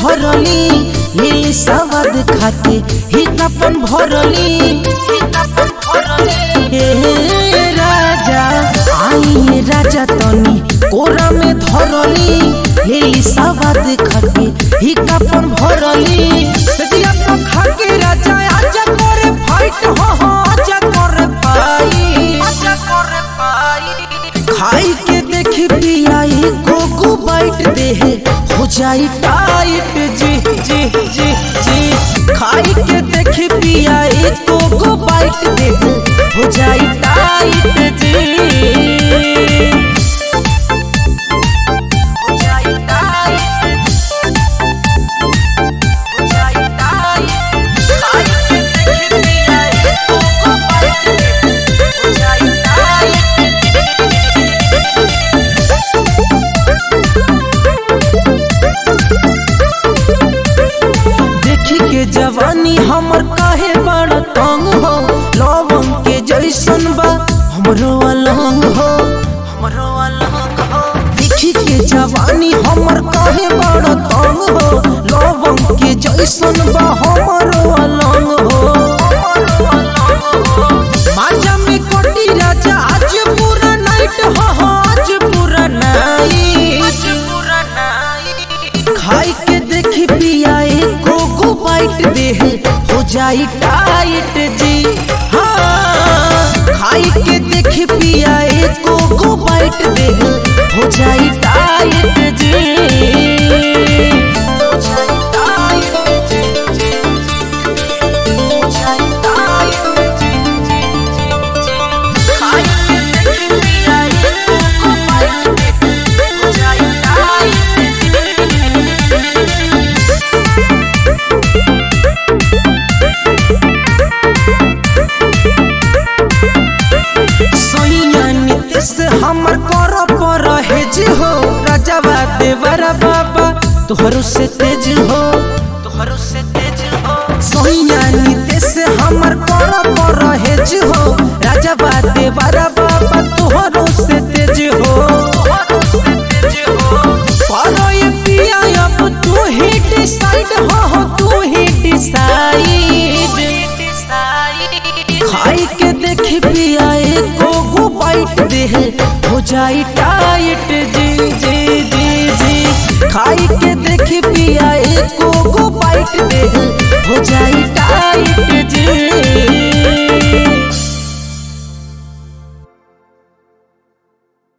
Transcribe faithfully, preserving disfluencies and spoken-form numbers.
धरली ये सवाद खाके ही कपन भरली हे राजा आई राजा तनी कोरा में धरली ये सवाद खाके ही कपन भरली सदिया तो खाके राजा आजा करे फाइट हो हो आजा करे पाई आजा करे पाई खाई के देखी पिया गोगो बाइट दे हो जाई टाइट जी जी जी जी खाई के देखी पिया गोगो बाइट दे हो जाई टाइट जी हो जाई टाइट हो जाई टाइट खाई के देखी पिया गोगो बाइट दे हो जाई टाइट के जवानी हमर काहे बड़ा तंग हो लवंग के जैसन बा हमरो अलंग हो हमरो अलंग हो देखी के जवानी हमर काहे बड़ा तंग हो लवंग के जैसन बा हमरो अलंग हो माजा में कोटी राजा आज पूरा नाइट हो आज पूरा नाइट आज पूरा नाइट खाई के देखी पिया गोगो बाइट दे हो जाई टाइट जी हाँ खाई के देख पिया गोगो बाइट दे हो जाई टाइट जी हो जाई टाइट जी हो जाई टाइट जी खाई के देख पिया गोगो बाइट दे हो जाई टाइट से हमर कर पर हेज हो राजावा देवरा बाबा तोहरो से तेज हो तोहरो से तेज हो सोहिया नीते से हमर कर पर हेज हो राजावा देवरा बाबा तोहरो से तेज हो तोहरो से तेज हो पर ये पिया अब तू ही डिसाइड हो हो तू ही डिसाइड खाई के देखी पिया गोगो बाइट दे हो जाई टाइट जी जी जी जी खाई के देखी पिया गोगो बाइट दे हो जाई टाइट जी।